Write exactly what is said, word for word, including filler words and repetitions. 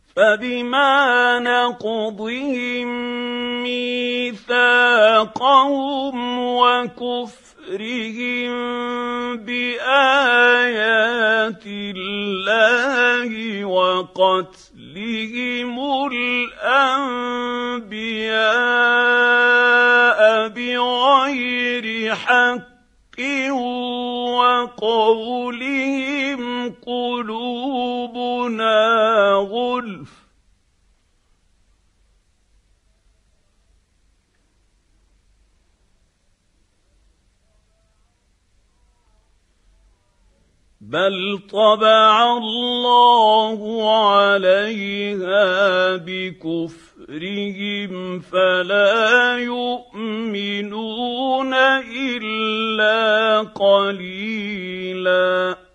فبما نقضهم ميثاقهم وكفرهم بآيات الله وقتلهم الأنبياء بغير حق وقولهم قلوبنا غلف بل طبع الله عليها بكفرهم فلا يؤمنون إلا قليلاً.